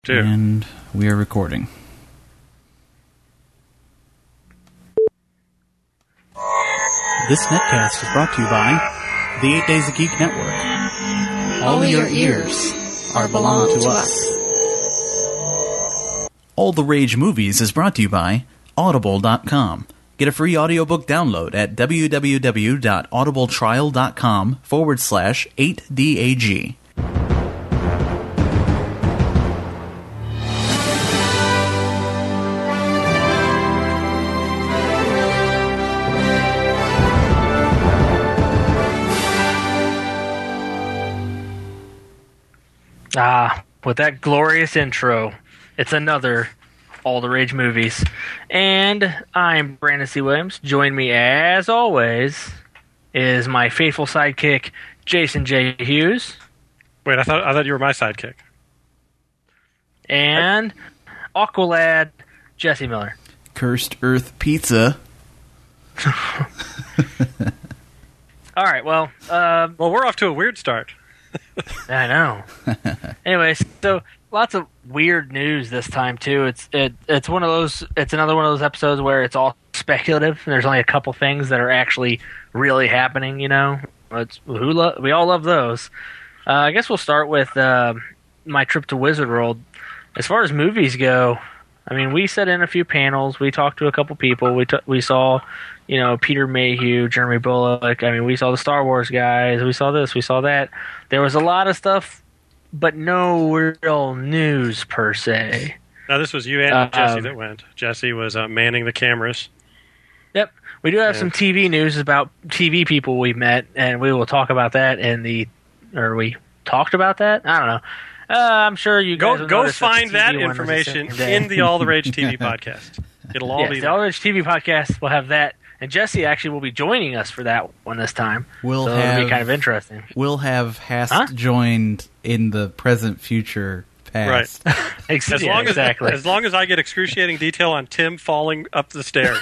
Two. And we are recording. This netcast is brought to you by the 8 Days of Geek Network. Only your ears are belong to us. All the Rage Movies is brought to you by Audible.com. Get a free audiobook download at www.audibletrial.com/8DAG. With that glorious intro, it's another All the Rage Movies. And I'm Brandon C. Williams. Join me, as always, is my faithful sidekick, Jason J. Hughes. Wait, I thought you were my sidekick. And Aqualad, Jesse Miller. Cursed Earth Pizza. All right, well, we're off to a weird start. I know. Anyways, so lots of weird news this time too. It's one of those. It's another one of those episodes where it's all speculative, and there's only a couple things that are actually really happening. You know, we all love those. I guess we'll start with my trip to Wizard World. As far as movies go, I mean, we sat in a few panels. We talked to a couple people. We saw, Peter Mayhew, Jeremy Bulloch. I mean, we saw the Star Wars guys. We saw this. We saw that. There was a lot of stuff, but no real news per se. Now, this was you and Jesse that went. Jesse was manning the cameras. Yep. We do have some TV news about TV people we met, and we will talk about that we talked about that? I don't know. I'm sure you guys go find that information in the All the Rage TV podcast. It'll all be the All the Rage TV podcast will have that, and Jesse actually will be joining us for that one this time. It'll be kind of interesting. We'll have Hast joined in the present, future, past. Right. Exactly. As long as I get excruciating detail on Tim falling up the stairs.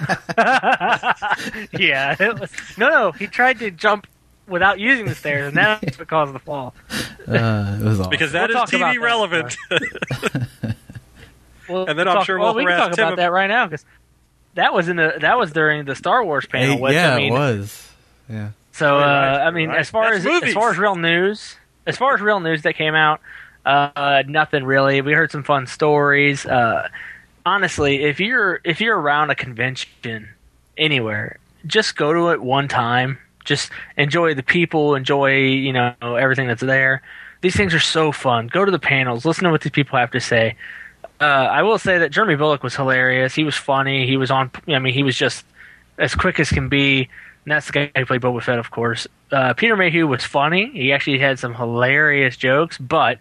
Yeah. No. He tried to jump without using the stairs, and that's what caused the fall. It was awesome. Because that is TV relevant. And then I'm sure we'll we can talk about that right now, because that was during the Star Wars panel. It was. Yeah. So as far as real news that came out, nothing really. We heard some fun stories. Honestly, if you're around a convention anywhere, just go to it one time. Just enjoy the people, enjoy everything that's there. These things are so fun. Go to the panels, listen to what these people have to say. I will say that Jeremy Bulloch was hilarious. He was funny. He was on. He was just as quick as can be. And that's the guy who played Boba Fett, of course. Peter Mayhew was funny. He actually had some hilarious jokes, but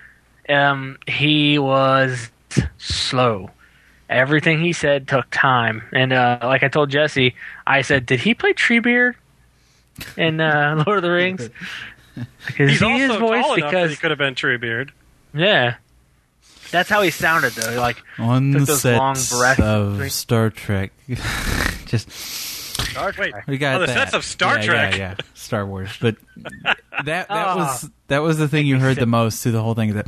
he was slow. Everything he said took time. And like I told Jesse, I said, "Did he play Treebeard in Lord of the Rings?" Because he's also tall enough that he could have been Treebeard. Yeah. That's how he sounded, though. Like, on took the those sets long breaths of Star Trek. Just Star Trek. we got the that. sets of Star Trek. Yeah, Star Wars. But that was the thing you heard the most through the whole thing. That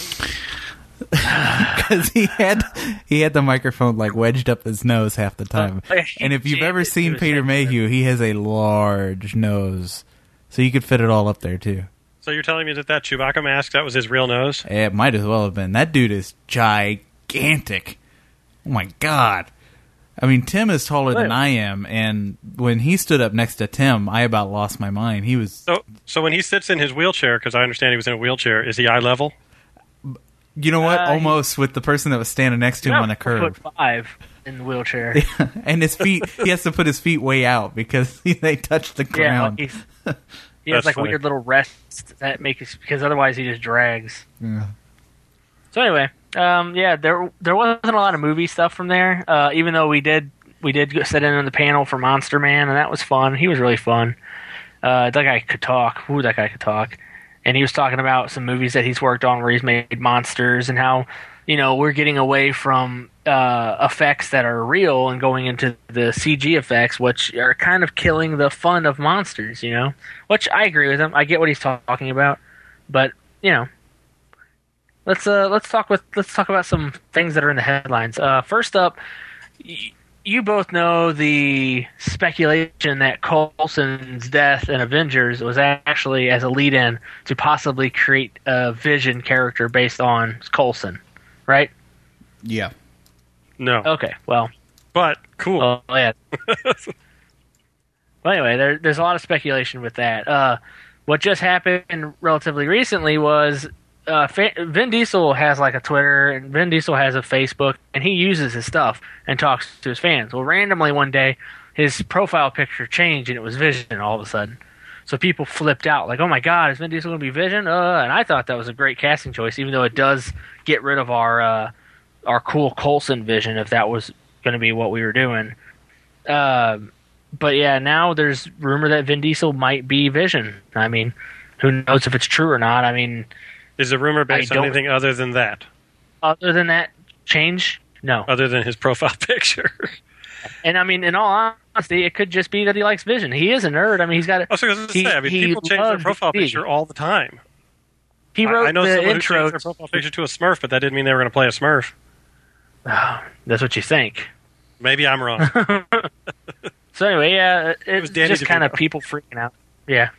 because he had the microphone like wedged up his nose half the time. And if you've ever seen Peter Mayhew, he has a large nose, so you could fit it all up there too. So you're telling me that Chewbacca mask, that was his real nose? It might as well have been. That dude is gigantic. Oh my God. I mean, Tim is taller than I am, and when he stood up next to Tim, I about lost my mind. He was... So when he sits in his wheelchair, because I understand he was in a wheelchair, is he eye level? You know what? Almost, with the person that was standing next to him on the curb. 4'5" in the wheelchair. Yeah. And his feet, he has to put his feet way out because they touch the ground. Yeah, he has like weird little rests that because otherwise he just drags. Yeah. So anyway, there wasn't a lot of movie stuff from there. Even though we did sit in on the panel for Monster Man, and that was fun. He was really fun. That guy could talk. That guy could talk. And he was talking about some movies that he's worked on where he's made monsters, and how we're getting away from effects that are real and going into the CG effects, which are kind of killing the fun of monsters, which I agree with him. I get what he's talking about, but, let's talk about some things that are in the headlines. First up, you both know the speculation that Coulson's death in Avengers was actually as a lead-in to possibly create a Vision character based on Coulson, right? Yeah. No. Okay, well. But, cool. Well, yeah. Well, anyway, there's a lot of speculation with that. What just happened relatively recently was Vin Diesel has like a Twitter, and Vin Diesel has a Facebook, and he uses his stuff and talks to his fans. Well, randomly one day, his profile picture changed, and it was Vision all of a sudden. So people flipped out, like, oh my God, is Vin Diesel going to be Vision? And I thought that was a great casting choice, even though it does get rid of our cool Coulson Vision if that was going to be what we were doing. But yeah, now there's rumor that Vin Diesel might be Vision. I mean, who knows if it's true or not? I mean, is the rumor based on anything other than that? Other than that change? No. Other than his profile picture. And I mean, in all honesty, it could just be that he likes Vision. He is a nerd. I mean, he's got. I was going to say, I mean, people change their profile picture all the time. He wrote I know the someone intro. who changed their profile picture to a Smurf, but that didn't mean they were going to play a Smurf. Oh, that's what you think. Maybe I'm wrong. So anyway, yeah, it was just kind of people freaking out. Yeah.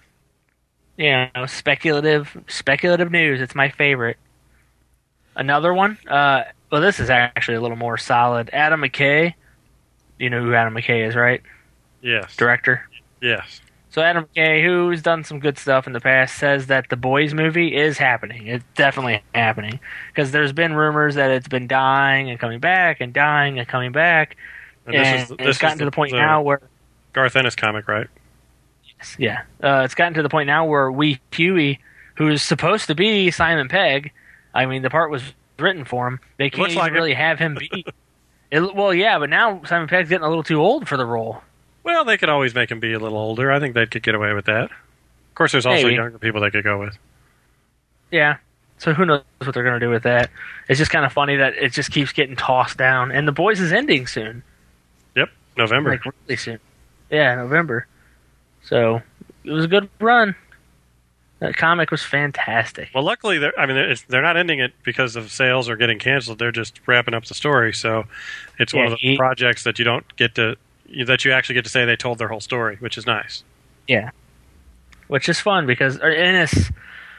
You know, speculative news. It's my favorite. Another one. Well, this is actually a little more solid. Adam McKay. You know who Adam McKay is, right? Yes. Director. Yes. So Adam McKay, who's done some good stuff in the past, says that the Boys movie is happening. It's definitely happening because there's been rumors that it's been dying and coming back and dying and coming back. And it's gotten to the point now where Garth Ennis comic, right? Yeah, it's gotten to the point now where Wee Huey, who's supposed to be Simon Pegg, I mean, the part was written for him. They can't even really have him be. Well, yeah, but now Simon Pegg's getting a little too old for the role. Well, they could always make him be a little older. I think they could get away with that. Of course, there's also younger people they could go with. Yeah. So who knows what they're going to do with that? It's just kind of funny that it just keeps getting tossed down. And The Boys is ending soon. Yep, November. Like really soon. Yeah, November. So it was a good run. That comic was fantastic. Well, luckily, they're not ending it because of sales or getting canceled. They're just wrapping up the story. So it's one of those projects that you don't get to, that you actually get to say they told their whole story, which is nice. Yeah, which is fun because Ennis,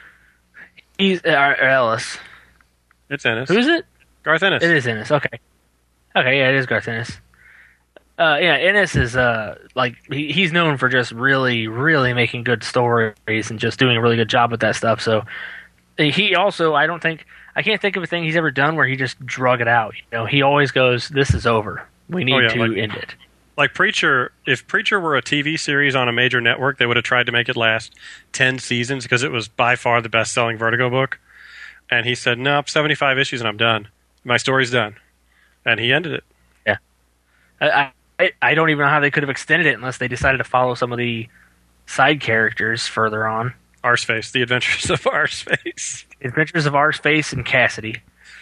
he's Ellis. It's Ennis. Who is it? Garth Ennis. It is Ennis. Okay, yeah, it is Garth Ennis. Yeah, Ennis is he's known for just really, really making good stories and just doing a really good job with that stuff. So he also, I can't think of a thing he's ever done where he just drug it out. You know, he always goes, "This is over. We need to end it." Like Preacher, if Preacher were a TV series on a major network, they would have tried to make it last 10 seasons because it was by far the best-selling Vertigo book. And he said, "Nope, 75 issues and I'm done. My story's done." And he ended it. Yeah. I don't even know how they could have extended it unless they decided to follow some of the side characters further on. Arseface, The Adventures of Arseface. Adventures of Arseface and Cassidy.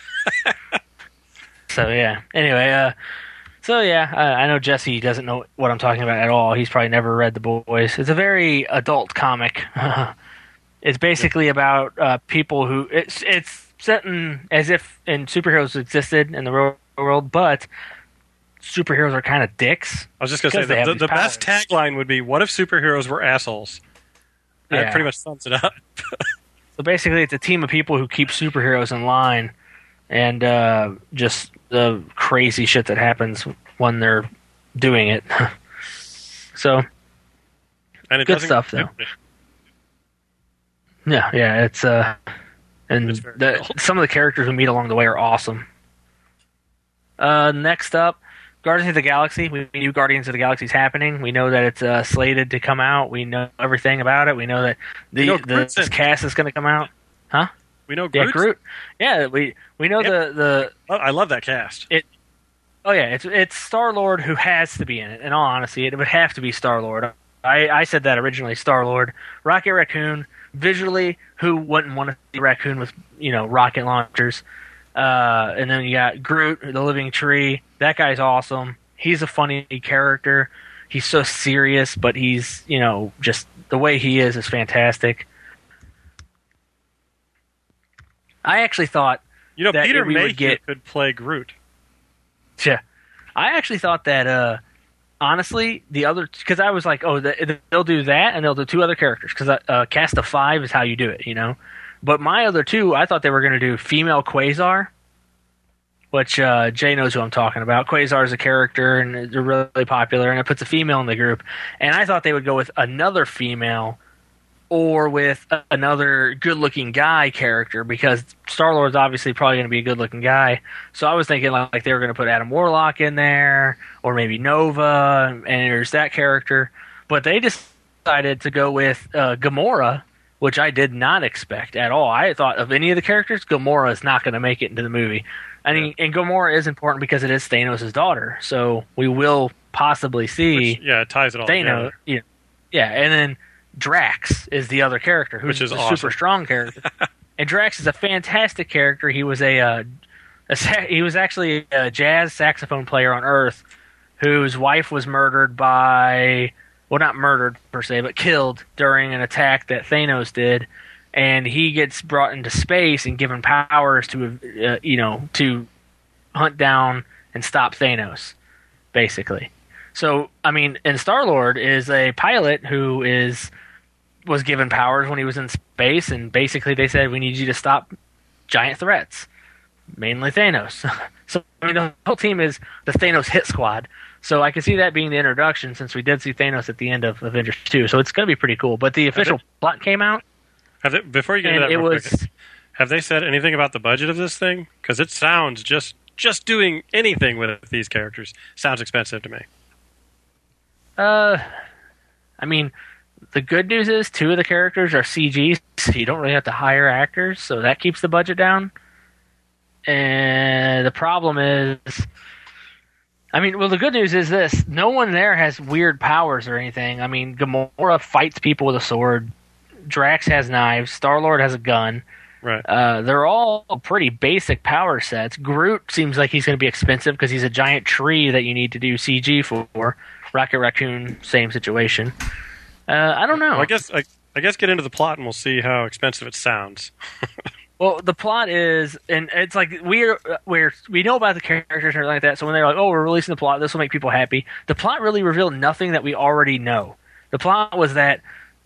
So, yeah. Anyway, I know Jesse doesn't know what I'm talking about at all. He's probably never read The Boys. It's a very adult comic. It's basically about people who... It's set in as if superheroes existed in the real world, but... superheroes are kind of dicks. I was just going to say, the best tagline would be, what if superheroes were assholes? That pretty much sums it up. So basically, it's a team of people who keep superheroes in line and just the crazy shit that happens when they're doing it. So, and good stuff, though. Yeah, it's... and some of the characters we meet along the way are awesome. Next up, Guardians of the Galaxy. We knew Guardians of the Galaxy is happening. We know that it's slated to come out. We know everything about it. We know that this cast is going to come out. Huh? We know Groot. Yeah, Groot. Yeah, we know the. I love that cast. It's Star-Lord who has to be in it. In all honesty, it would have to be Star-Lord. I said that originally. Star-Lord, Rocket Raccoon. Visually, who wouldn't want to see Raccoon with rocket launchers? And then you got Groot, the living tree. That guy's awesome. He's a funny character. He's so serious, but he's, just the way he is fantastic. I actually thought that Peter we would Mayhew could play Groot. Yeah, I actually thought that. Honestly, the other, because I was like, oh, they'll do that, and they'll do 2 other characters, because cast of 5 is how you do it, you know. But my other 2, I thought they were going to do female Quasar, which Jay knows who I'm talking about. Quasar is a character, and they're really popular, and it puts a female in the group. And I thought they would go with another female, or with another good-looking guy character, because Star-Lord's obviously probably going to be a good-looking guy. So I was thinking like they were going to put Adam Warlock in there, or maybe Nova, and there's that character. But they decided to go with Gamora, which I did not expect at all. I thought of any of the characters, Gamora is not going to make it into the movie. I mean, and Gamora is important because it is Thanos' daughter, so we will possibly see it ties it all Thanos. together. Yeah, and then Drax is the other character, who's a awesome. super strong character. And Drax is a fantastic character. He was he was actually a jazz saxophone player on Earth, whose wife was murdered by, well, not murdered per se, but killed during an attack that Thanos did. And he gets brought into space and given powers to, to hunt down and stop Thanos, basically. So, I mean, and Star-Lord is a pilot who was given powers when he was in space, and basically they said, we need you to stop giant threats, mainly Thanos. So, I mean, the whole team is the Thanos hit squad. So I can see that being the introduction, since we did see Thanos at the end of Avengers 2. So it's going to be pretty cool. But the official plot came out. Before you get into that real quick, have they said anything about the budget of this thing? Because it sounds just doing anything with these characters sounds expensive to me. I mean, the good news is 2 of the characters are CG, so you don't really have to hire actors, so that keeps the budget down. And the problem is, the good news is this: no one there has weird powers or anything. I mean, Gamora fights people with a sword. Drax has knives. Star-Lord has a gun. Right. They're all pretty basic power sets. Groot seems like he's going to be expensive because he's a giant tree that you need to do CG for. Rocket Raccoon, same situation. I don't know. Well, I guess get into the plot and we'll see how expensive it sounds. Well, the plot is, and it's like we know about the characters and everything like that. So when they're like, "Oh, we're releasing the plot. This will make people happy," the plot really revealed nothing that we already know. The plot was that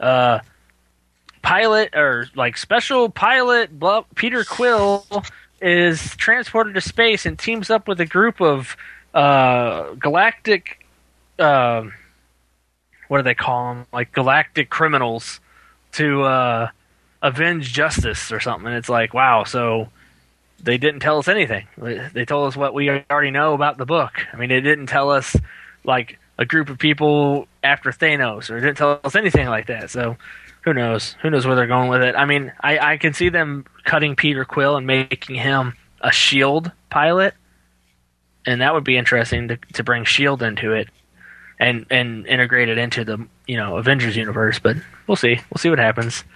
special pilot Peter Quill is transported to space and teams up with a group of galactic. What do they call them? Like galactic criminals to avenge justice or something. And it's like, wow, so they didn't tell us anything. They told us what we already know about the book. I mean, they didn't tell us like a group of people after Thanos, or it didn't tell us anything like that. So who knows? Who knows where they're going with it? I mean, I can see them cutting Peter Quill and making him a S.H.I.E.L.D. pilot, and that would be interesting to bring S.H.I.E.L.D. into it and integrate it into the Avengers universe. But we'll see. We'll see what happens.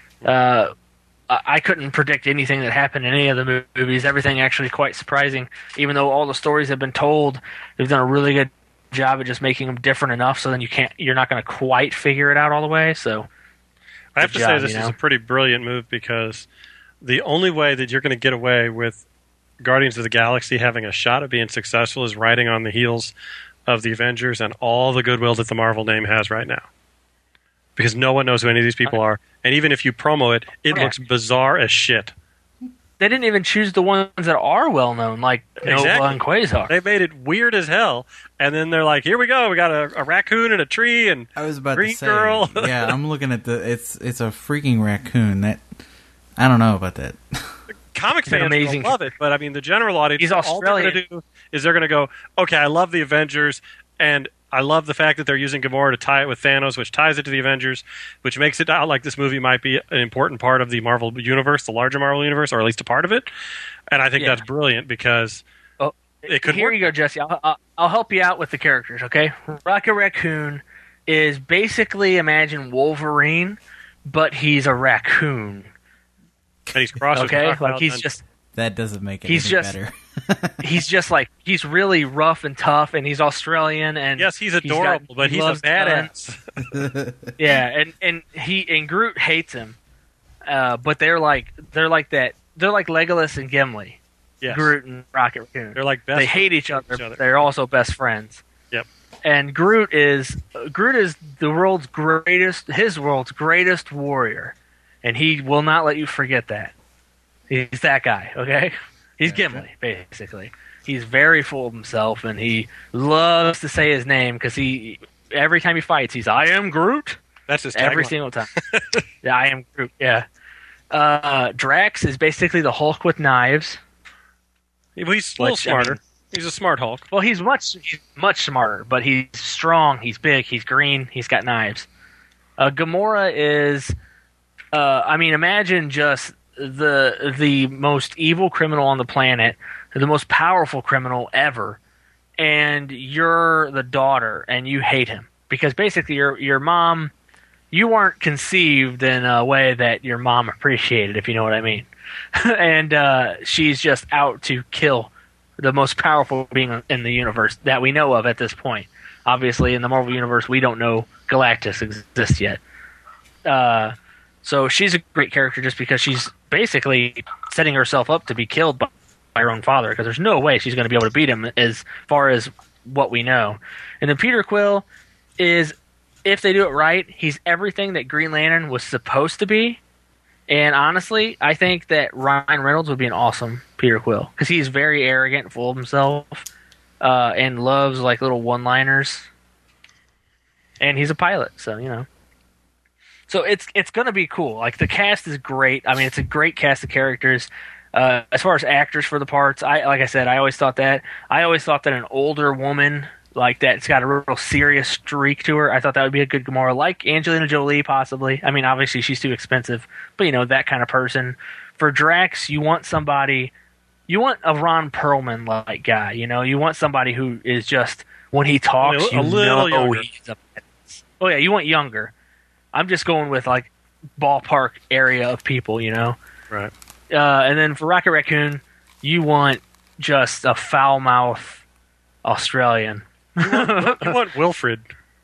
I couldn't predict anything that happened in any of the movies. Everything actually quite surprising. Even though all the stories have been told, they've done a really good job of just making them different enough so then you're not going to quite figure it out all the way. So I have to say this is a pretty brilliant move, because the only way that you're going to get away with Guardians of the Galaxy having a shot at being successful is riding on the heels of the Avengers and all the goodwill that the Marvel name has right now. Because no one knows who any of these people are. And even if you promo it, it looks bizarre as shit. They didn't even choose the ones that are well-known, like Nova and Quasar. They made it weird as hell. And then they're like, here we go. We got a raccoon and a tree and I was about Green to say, Girl. Yeah, I'm looking at it's a freaking raccoon. That I don't know about that. Comic fans will love it, but I mean, the general audience, He's Australian. all they're going to do is they're going to go, okay, I love the Avengers, and I love the fact that they're using Gamora to tie it with Thanos, which ties it to the Avengers, which makes it out like this movie might be an important part of the Marvel universe, the larger Marvel universe, or at least a part of it. And I think that's brilliant, because it could Here work. you go, Jesse. I'll help you out with the characters, okay? Rocket Raccoon is basically, imagine Wolverine, but he's a raccoon. And he's crossed with like he's just... That doesn't make it any better. He's just like, he's really rough and tough, and he's Australian, and yes, he's adorable, but he's a badass. Yeah, and Groot hates him, but they're like that they're like Legolas and Gimli. Yes. Groot and Rocket Raccoon. They're like best. They hate each other. But they're also best friends. Yep. And Groot is the world's greatest, his world's greatest warrior, and he will not let you forget that. He's that guy. Okay. He's Gimli, basically. He's very full of himself, and he loves to say his name because every time he fights, I am Groot. That's his every tagline. single time. Yeah, I am Groot. Yeah. Drax is basically the Hulk with knives. Well, he's a little smarter. He's a smart Hulk. Well, he's much smarter, but he's strong. He's big. He's green. He's got knives. Gamora is, imagine just the most evil criminal on the planet, the most powerful criminal ever, and you're the daughter, and you hate him because basically your mom, you weren't conceived in a way that your mom appreciated, if you know what I mean. And she's just out to kill the most powerful being in the universe that we know of at this point. Obviously, in the Marvel Universe, we don't know Galactus exists yet. So she's a great character just because she's basically setting herself up to be killed by her own father, because there's no way she's going to be able to beat him as far as what we know. And then Peter Quill is, if they do it right, he's everything that Green Lantern was supposed to be. And honestly, I think that Ryan Reynolds would be an awesome Peter Quill because he's very arrogant and full of himself and loves like little one-liners. And he's a pilot, so you know. So it's going to be cool. Like the cast is great. I mean, it's a great cast of characters. As far as actors for the parts, I always thought that an older woman like that's got a real serious streak to her, I thought that would be a good Gamora, like Angelina Jolie possibly. I mean, obviously she's too expensive, but you know, that kind of person. For Drax, you want a Ron Perlman like guy. You know, you want somebody who is just, when he talks, a little younger. Oh yeah, you want younger. I'm just going with like ballpark area of people, you know. Right. And then for Rocket Raccoon, you want just a foul mouth Australian. You want Wilfred.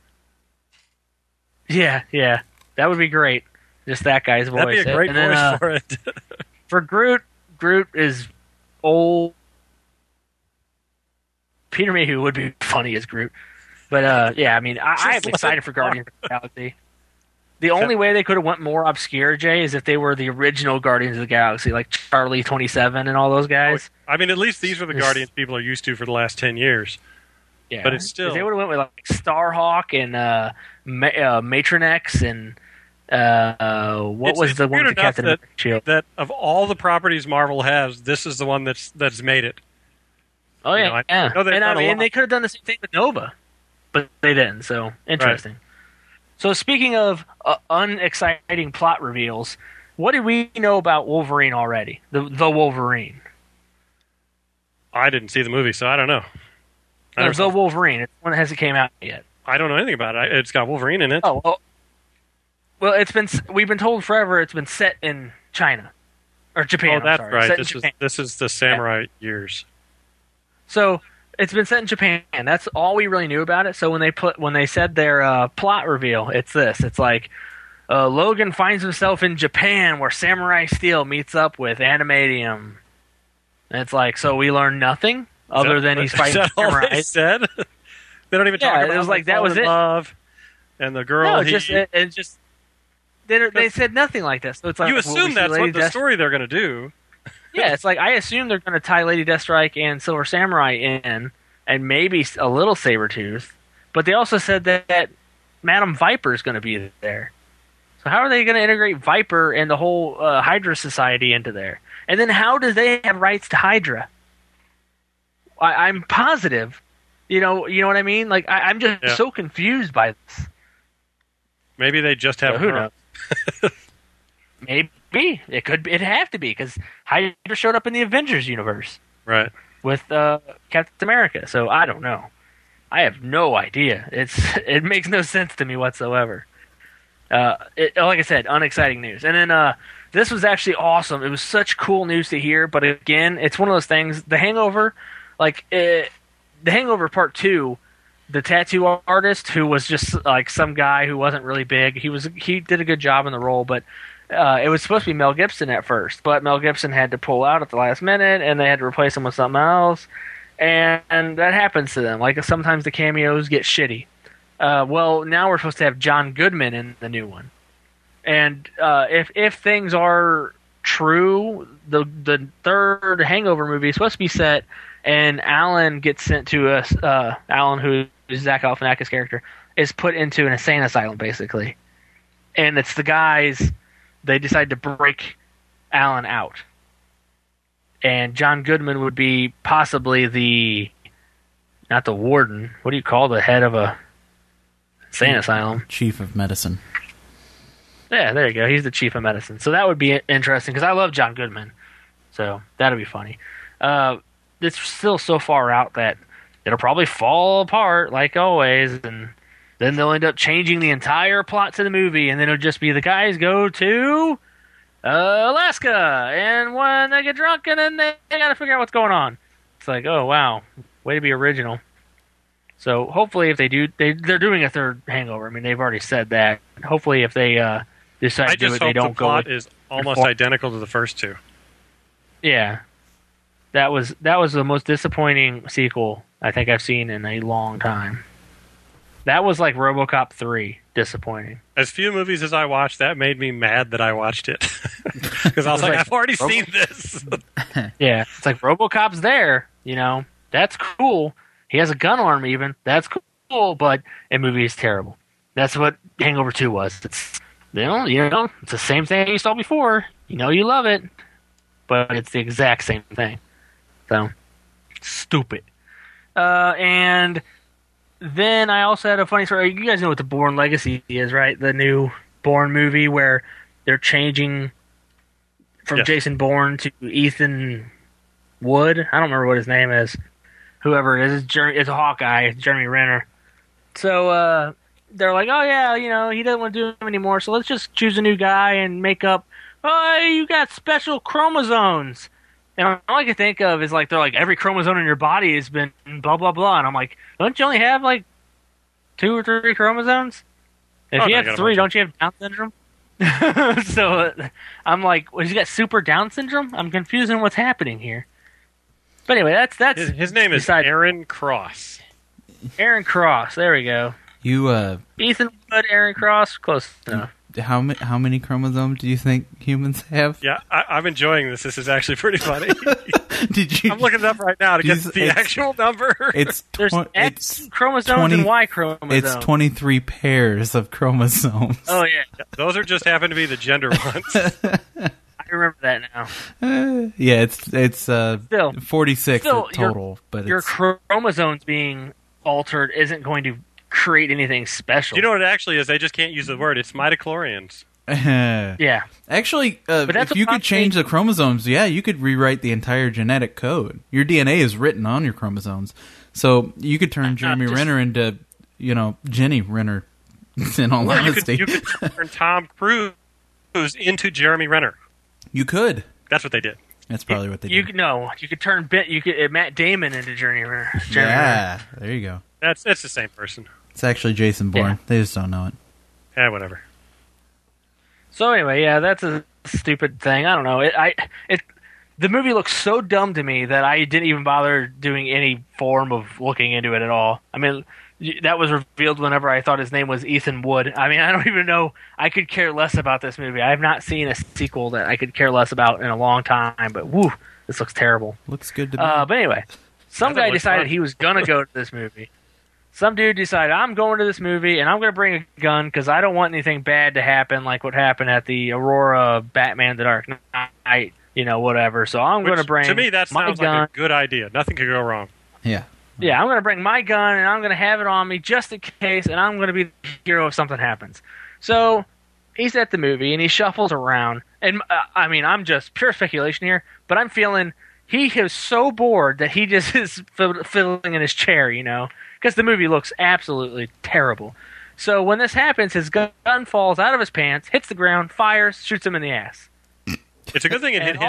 Yeah, that would be great. Just that guy's voice. That'd be a great voice for it. For Groot is old. Peter Mayhew would be funny as Groot. But yeah, I mean, I'm excited for Guardians of the Galaxy. The only way they could have went more obscure, Jay, is if they were the original Guardians of the Galaxy, like Charlie 27 and all those guys. I mean, at least these are the Guardians people are used to for the last 10 years. Yeah, but it's still, they would have went with like Starhawk and Matronex and what was the one with Captain America shield? That of all the properties Marvel has, this is the one that's made it. Oh yeah, yeah. And they could have done the same thing with Nova, but they didn't. So interesting. Right. So speaking of unexciting plot reveals, what did we know about Wolverine already? The Wolverine. I didn't see the movie, so I don't know. The Wolverine. It's one that hasn't came out yet. I don't know anything about it. It's got Wolverine in it. Oh, well, we've been told forever it's been set in China or Japan. Oh, that's right. This is the samurai years. So it's been set in Japan. That's all we really knew about it. So when they said their plot reveal, it's this. It's like Logan finds himself in Japan where Samurai Steel meets up with Animadium. And it's like, so we learn nothing other than he's fighting samurai. They said? They don't even talk about it. Was like that was it. Love and the girl. No, they said nothing like this. So it's like, you assume that's what the story they're going to do. Yeah, it's like I assume they're going to tie Lady Deathstrike and Silver Samurai in, and maybe a little Sabretooth. But they also said that Madam Viper is going to be there. So how are they going to integrate Viper and the whole Hydra Society into there? And then how do they have rights to Hydra? I'm positive. You know what I mean? Like I'm just so confused by this. Maybe they just have. Who knows? Maybe it'd have to be because Hydra showed up in the Avengers universe, right? With Captain America. So I don't know. I have no idea. It makes no sense to me whatsoever. Like I said, unexciting news. And then this was actually awesome. It was such cool news to hear. But again, it's one of those things. The Hangover, The Hangover Part 2, the tattoo artist who was just like some guy who wasn't really big. He did a good job in the role, but It was supposed to be Mel Gibson at first, but Mel Gibson had to pull out at the last minute, and they had to replace him with something else. And that happens to them. Like, sometimes the cameos get shitty. Well, now we're supposed to have John Goodman in the new one. And if things are true, the third Hangover movie is supposed to be set, and Alan gets sent to us. Alan, who is Zach Galifianakis' character, is put into an insane asylum, basically. And it's the guys, they decide to break Alan out. And John Goodman would be possibly not the warden, what do you call the head of a insane asylum? Chief of medicine. Yeah, there you go. He's the chief of medicine. So that would be interesting, because I love John Goodman. So that'll be funny. It's still so far out that it'll probably fall apart, like always, and then they'll end up changing the entire plot to the movie, and then it'll just be the guys go to Alaska, and when they get drunk, and then they gotta figure out what's going on. It's like, oh, wow, way to be original. So hopefully if they do, they're doing a third Hangover. I mean, they've already said that. Hopefully if they decide to do it, they don't go... I just hope the plot is almost identical to the first two. Yeah. That was the most disappointing sequel I think I've seen in a long time. That was like RoboCop 3, disappointing. As few movies as I watched, that made me mad that I watched it. Because I was like, I've already seen this. Yeah, it's like RoboCop's there, that's cool. He has a gun arm even, that's cool, but the movie is terrible. That's what Hangover 2 was. It's, it's the same thing you saw before. You love it, but it's the exact same thing. So, stupid. And then I also had a funny story. You guys know what the Bourne Legacy is, right? The new Bourne movie where they're changing from Jason Bourne to Ethan Wood. I don't remember what his name is. Whoever it is, it's a Hawkeye. It's Jeremy Renner. So they're like, oh yeah, he doesn't want to do him anymore, so let's just choose a new guy and make up, oh, you got special chromosomes. And all I can think of is they're like, every chromosome in your body has been blah, blah, blah. And I'm like, don't you only have 2 or 3 chromosomes? If you have 3, don't you have Down syndrome? So I'm like, well, he's got super Down syndrome? I'm confused on what's happening here. But anyway, that's his name is Aaron Cross. Aaron Cross, there we go. Ethan Wood, Aaron Cross, close enough. How many chromosomes do you think humans have? Yeah, I'm enjoying this. This is actually pretty funny. Did you? I'm looking it up right now to get the actual number. There's X chromosomes and Y chromosomes. It's 23 pairs of chromosomes. Oh yeah, those just happen to be the gender ones. I remember that now. Yeah, it's 46 total, but your chromosomes being altered isn't going to create anything special. You know what it actually is? They just can't use the word. It's midichlorians. Yeah. Actually, if you could change the chromosomes, you could rewrite the entire genetic code. Your DNA is written on your chromosomes. So you could turn Jeremy Renner into, Jenny Renner, in all honesty. You could turn Tom Cruise into Jeremy Renner. You could. That's what they did. That's probably what they did. You could turn Matt Damon into Jeremy Renner. There you go. It's the same person. It's actually Jason Bourne. Yeah. They just don't know it. Yeah, whatever. So anyway, that's a stupid thing. I don't know. The movie looks so dumb to me that I didn't even bother doing any form of looking into it at all. I mean, that was revealed whenever I thought his name was Ethan Wood. I mean, I don't even know. I could care less about this movie. I have not seen a sequel that I could care less about in a long time. But woo, this looks terrible. Looks good to me. But anyway, some guy decided he was gonna go to this movie. Some dude decided, I'm going to this movie, and I'm going to bring a gun because I don't want anything bad to happen like what happened at the Aurora Batman The Dark Knight, whatever. So I'm going to bring to me, that sounds gun. like a good idea. Nothing could go wrong. Yeah. Yeah, I'm going to bring my gun, and I'm going to have it on me just in case, and I'm going to be the hero if something happens. So he's at the movie, and he shuffles around. And, I'm just pure speculation here, but I'm feeling he is so bored that he just is fiddling in his chair, because the movie looks absolutely terrible. So when this happens, his gun falls out of his pants, hits the ground, fires, shoots him in the ass. It's a good thing it hit him.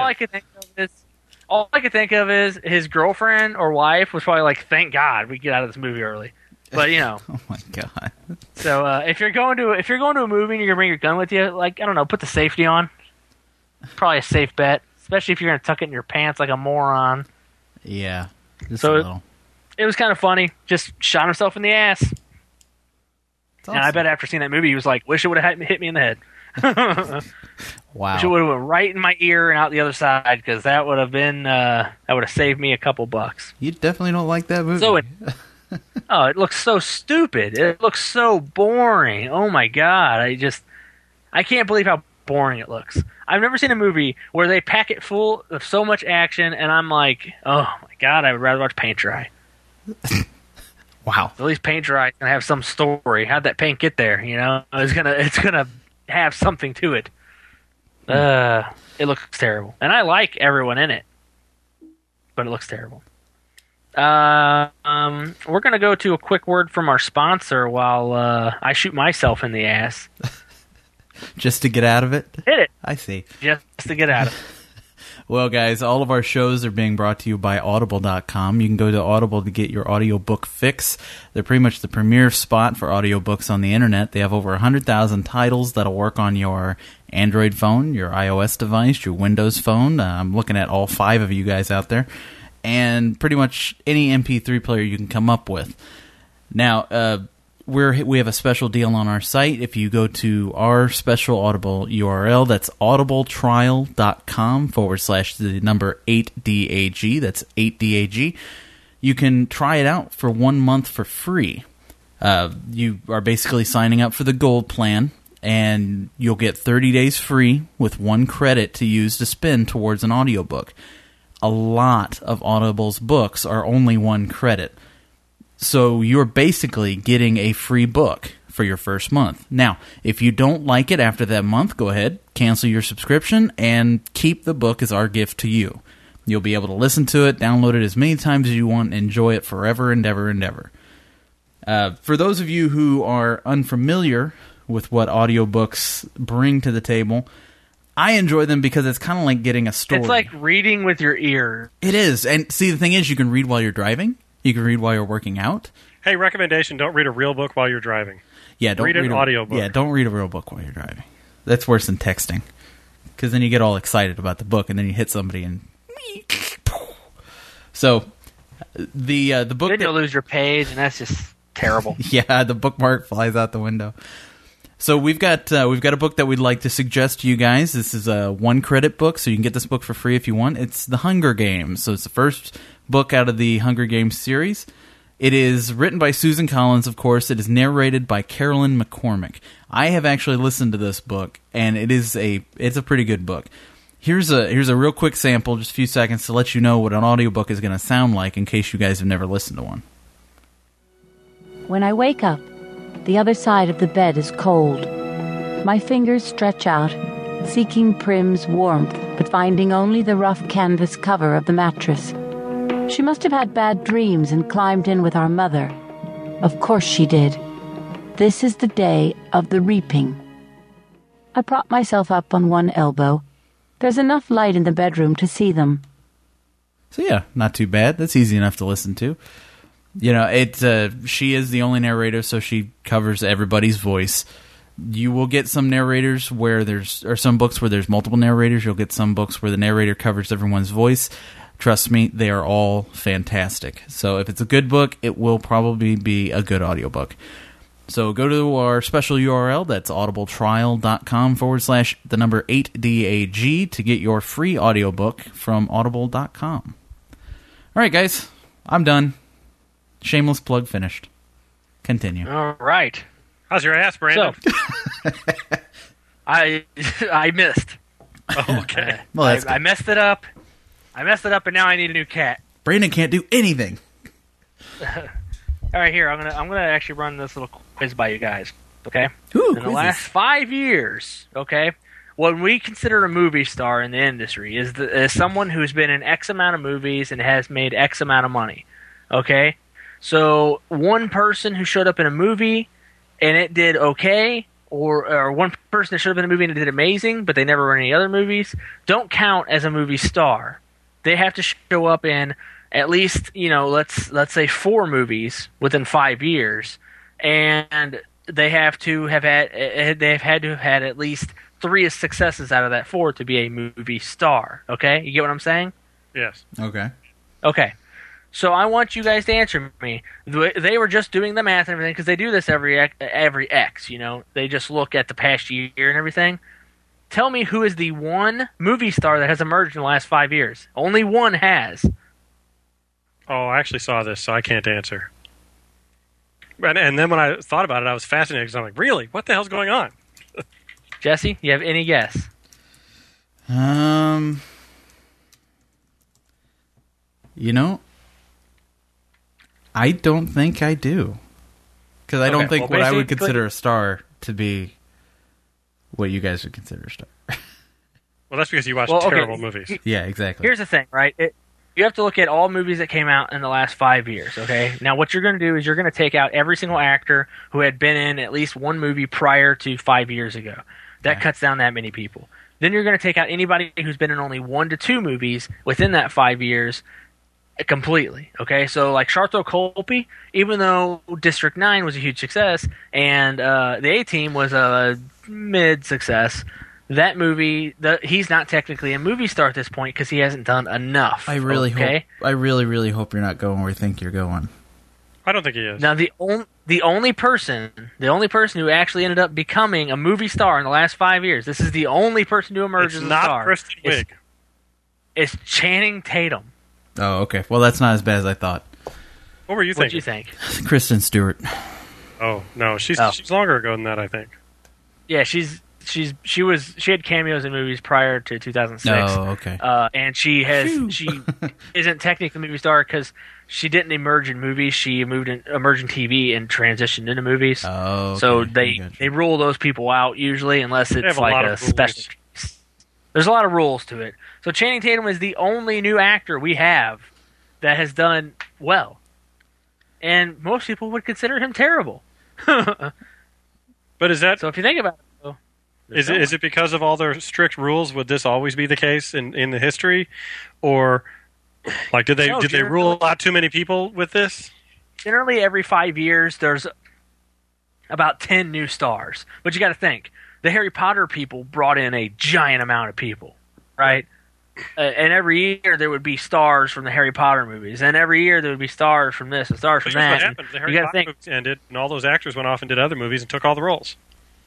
All I could think of is his girlfriend or wife was probably like, thank God we get out of this movie early. But you know. Oh my god. So if you're going to a movie and you're gonna bring your gun with you, like I don't know, put the safety on. Probably a safe bet, especially if you're gonna tuck it in your pants like a moron. Yeah. So it was kind of funny. Just shot himself in the ass. Awesome. And I bet after seeing that movie, he was like, "Wish it would have hit me in the head." Wow. Wish it would have went right in my ear and out the other side, because that would have been that would have saved me a couple bucks. You definitely don't like that movie. So it looks so stupid. It looks so boring. Oh my god! I can't believe how boring it looks. I've never seen a movie where they pack it full of so much action, and I'm like, oh my god, I would rather watch paint dry. Wow. At least paint dry is gonna have some story. How'd that paint get there? You know, it's gonna have something to it. It looks terrible, and I like everyone in it, but it looks terrible. We're gonna go to a quick word from our sponsor while I shoot myself in the ass. Just to get out of it? Hit it. I see. Just to get out of it. Well, guys, all of our shows are being brought to you by Audible.com. You can go to Audible to get your audiobook fix. They're pretty much the premier spot for audiobooks on the internet. They have over 100,000 titles that'll work on your Android phone, your iOS device, your Windows phone. I'm looking at all 5 of you guys out there. And pretty much any MP3 player you can come up with. Now, we have a special deal on our site. If you go to our special Audible URL, that's audibletrial.com/8DAG. That's 8DAG. You can try it out for 1 month for free. You are basically signing up for the gold plan, and you'll get 30 days free with 1 credit to use to spend towards an audiobook. A lot of Audible's books are only 1 credit. So you're basically getting a free book for your first month. Now, if you don't like it after that month, go ahead, cancel your subscription, and keep the book as our gift to you. You'll be able to listen to it, download it as many times as you want, and enjoy it forever and ever and ever. For those of you who are unfamiliar with what audiobooks bring to the table, I enjoy them because it's kind of like getting a story. It's like reading with your ear. It is. And see, the thing is, you can read while you're driving. You can read while you're working out. Hey, recommendation, don't read a real book while you're driving. Yeah, don't read an audiobook. Yeah, don't read a real book while you're driving. That's worse than texting. Because then you get all excited about the book, and then you hit somebody, and... So, the book... Then you'll lose your page, and that's just terrible. Yeah, the bookmark flies out the window. So we've got a book that we'd like to suggest to you guys. This is a 1 credit book, so you can get this book for free if you want. It's The Hunger Games. So it's the first book out of the Hunger Games series. It is written by Susan Collins, of course. It is narrated by Carolyn McCormick. I have actually listened to this book, and it's a pretty good book. Here's a real quick sample, just a few seconds to let you know what an audiobook is going to sound like in case you guys have never listened to one. When I wake up, the other side of the bed is cold. My fingers stretch out, seeking Prim's warmth, but finding only the rough canvas cover of the mattress. She must have had bad dreams and climbed in with our mother. Of course she did. This is the day of the reaping. I prop myself up on one elbow. There's enough light in the bedroom to see them. So yeah, not too bad. That's easy enough to listen to. You know, she is the only narrator, so she covers everybody's voice. You will get some narrators or some books where there's multiple narrators. You'll get some books where the narrator covers everyone's voice. Trust me, they are all fantastic. So if it's a good book, it will probably be a good audiobook. So go to our special URL, that's audibletrial.com/8DAG to get your free audiobook from audible.com. All right, guys, I'm done. Shameless plug finished. Continue. All right. How's your ass, Brandon? So, I missed. Oh, okay. Well, I messed it up. And now I need a new cat. Brandon can't do anything. All right, here I'm gonna actually run this little quiz by you guys. Okay. Ooh, in the last 5 years, okay, what we consider a movie star in the industry is someone who's been in X amount of movies and has made X amount of money. Okay. So one person who showed up in a movie and it did okay, or one person that showed up in a movie and it did amazing, but they never were in any other movies, don't count as a movie star. They have to show up in at least, let's say 4 movies within 5 years, and they've had to have had at least 3 successes out of that 4 to be a movie star. Okay, you get what I'm saying? Yes. Okay. So I want you guys to answer me. They were just doing the math and everything because they do this every X. They just look at the past year and everything. Tell me who is the one movie star that has emerged in the last 5 years. Only one has. Oh, I actually saw this, so I can't answer. And then when I thought about it, I was fascinated because I'm like, really? What the hell's going on? Jesse, you have any guess? I don't think I do. Because I don't think what I would consider a star to be what you guys would consider a star. Well, that's because you watch terrible movies. Yeah, exactly. Here's the thing, right? You have to look at all movies that came out in the last 5 years, okay? Now, what you're going to do is you're going to take out every single actor who had been in at least one movie prior to 5 years ago. That cuts down that many people. Then you're going to take out anybody who's been in only 1 to 2 movies within that 5 years completely, okay? So, like Sharlto Copley, even though District 9 was a huge success and the A-Team was a mid-success, that movie, he's not technically a movie star at this point because he hasn't done enough. I really hope you're not going where you think you're going. I don't think he is. Now, the only person who actually ended up becoming a movie star in the last 5 years, this is the only person to emerge as a star. It's not Kristen Wiig. It's Channing Tatum. Oh, okay. Well, that's not as bad as I thought. What were you thinking? What'd you think? Kristen Stewart. Oh, no. She's longer ago than that, I think. Yeah, she had cameos in movies prior to 2006. Oh, okay. And she isn't technically a movie star because she didn't emerge in movies. She emerged in TV and transitioned into movies. Oh, okay. So they rule those people out usually unless it's like a special. There's a lot of rules to it. So Channing Tatum is the only new actor we have that has done well. And most people would consider him terrible. But is that... So if you think about it... Is it because of all their strict rules? Would this always be the case in the history? Or, like, did they rule out too many people with this? Generally, every 5 years, there's about 10 new stars. But you got to think. The Harry Potter people brought in a giant amount of people, right? And every year there would be stars from the Harry Potter movies, and every year there would be stars from this and stars from that. What happened? The Harry Potter movies ended, and all those actors went off and did other movies and took all the roles.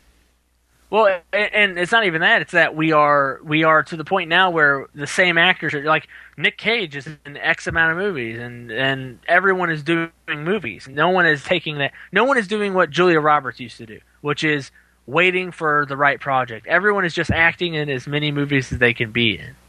Well, and it's not even that; it's that we are to the point now where the same actors are like Nick Cage is in X amount of movies, and everyone is doing movies. No one is taking that. No one is doing what Julia Roberts used to do, which is waiting for the right project. Everyone is just acting in as many movies as they can be in.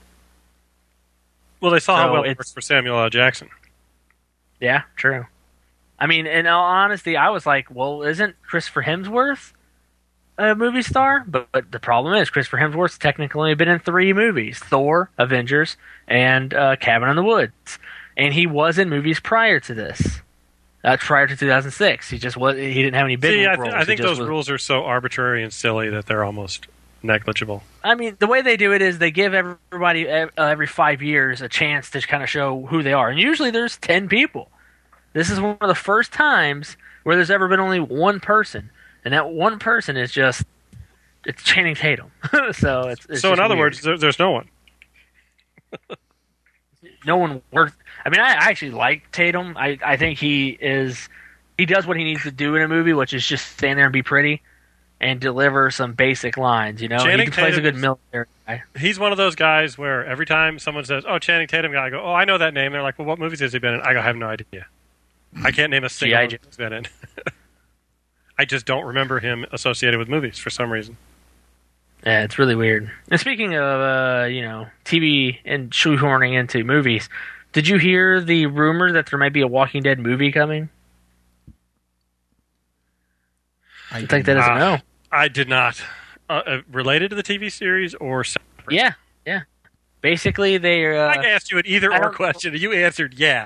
Well, they saw how well it worked for Samuel L. Jackson. Yeah, true. I mean, in all honesty, I was like, well, isn't Christopher Hemsworth a movie star? But the problem is Christopher Hemsworth's technically only been in 3 movies: Thor, Avengers, and Cabin in the Woods. And he was in movies prior to this. Prior to 2006. He didn't have any big roles. I think those rules are so arbitrary and silly that they're almost negligible. I mean, the way they do it is they give everybody every 5 years a chance to kind of show who they are. And usually there's 10 people. This is one of the first times where there's ever been only one person. And that one person is it's Channing Tatum. So it's in other words, there's no one. No one worth. I mean, I actually like Tatum. I think he does what he needs to do in a movie, which is just stand there and be pretty and deliver some basic lines. He plays a good military guy. He's one of those guys where every time someone says, "Oh, Channing Tatum guy," I go, "Oh, I know that name." They're like, "Well, what movies has he been in?" I go, "I have no idea. I can't name a single movie he's been in." I just don't remember him associated with movies for some reason. Yeah, it's really weird. And speaking of, TV and shoehorning into movies, did you hear the rumor that there might be a Walking Dead movie coming? I think that is a no. I did not. Related to the TV series or separate? Yeah. Basically, they're... I asked you an either-or question, and you answered yeah.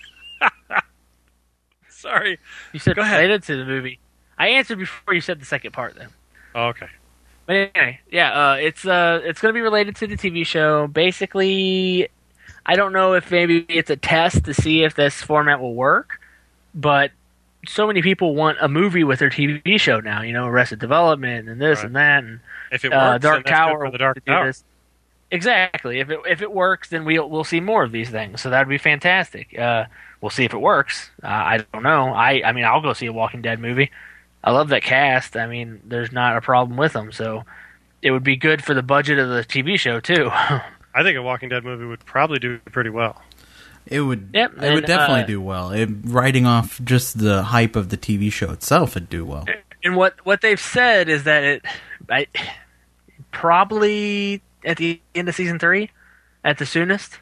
Sorry. You said Go ahead. Related to the movie. I answered before you said the second part, then. Oh, okay. But anyway, it's going to be related to the TV show. Basically, I don't know if maybe it's a test to see if this format will work, but so many people want a movie with their TV show now. Arrested Development and this and that, and if it works, Dark Tower. For the Dark Tower. Exactly. If it works, then we'll see more of these things. So that'd be fantastic. We'll see if it works. I don't know. I mean, I'll go see a Walking Dead movie. I love that cast. I mean, there's not a problem with them. So it would be good for the budget of the TV show too. I think a Walking Dead movie would probably do pretty well. It would. Yep, it would definitely do well. Writing off just the hype of the TV show itself, it'd do well. And what they've said is that it probably at the end of season 3, at the soonest.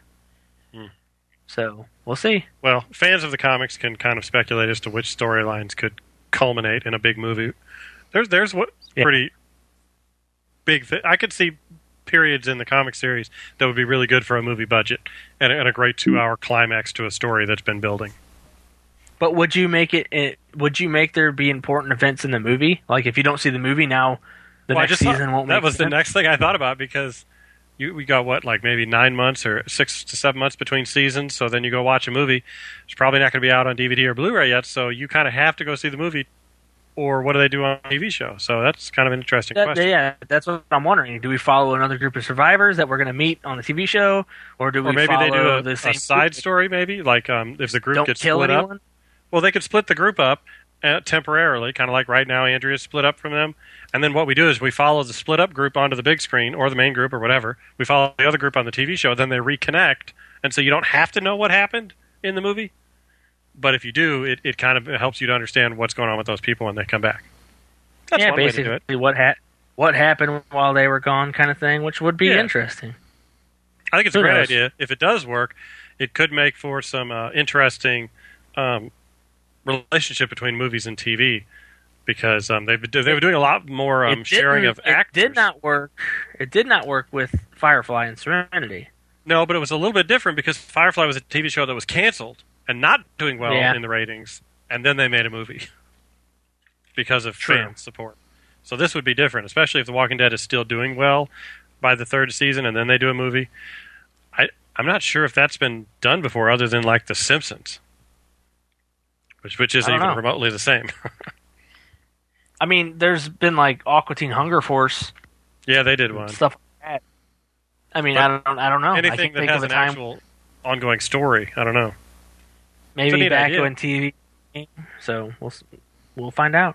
So we'll see. Well, fans of the comics can kind of speculate as to which storylines could culminate in a big movie. There's what pretty big. I could see periods in the comic series that would be really good for a movie budget and a great 2-hour climax to a story that's been building. But would you make would you make there be important events in the movie? Like if you don't see the movie now, next season won't make sense? That was the next thing I thought about, because we got maybe 9 months or 6 to 7 months between seasons. So then you go watch a movie. It's probably not going to be out on DVD or Blu-ray yet. So you kind of have to go see the movie. Or what do they do on a TV show? So that's kind of an interesting question. Yeah, that's what I'm wondering. Do we follow another group of survivors that we're going to meet on the TV show, or do we? Or maybe they do the a side story. Maybe if the group gets split up. Well, they could split the group up temporarily, kind of like right now Andrea's split up from them. And then what we do is we follow the split up group onto the big screen or the main group or whatever. We follow the other group on the TV show. Then they reconnect, and so you don't have to know what happened in the movie. But if you do, it kind of helps you to understand what's going on with those people when they come back. That's one basically way to do it. What happened while they were gone, kind of thing, which would be interesting. I think it's a great idea. If it does work, it could make for some interesting relationship between movies and TV, because they were doing a lot more sharing of actors. It did not work with Firefly and Serenity. No, but it was a little bit different because Firefly was a TV show that was canceled and not doing well in the ratings, and then they made a movie because of fan support. So this would be different, especially if The Walking Dead is still doing well by the 3rd season, and then they do a movie. I'm not sure if that's been done before, other than like The Simpsons, which isn't even remotely the same. I mean, there's been like Aqua Teen Hunger Force. Yeah, they did one stuff like that. I mean, I don't know. Anything that has an actual ongoing story, I don't know. Maybe back on TV. So we'll find out.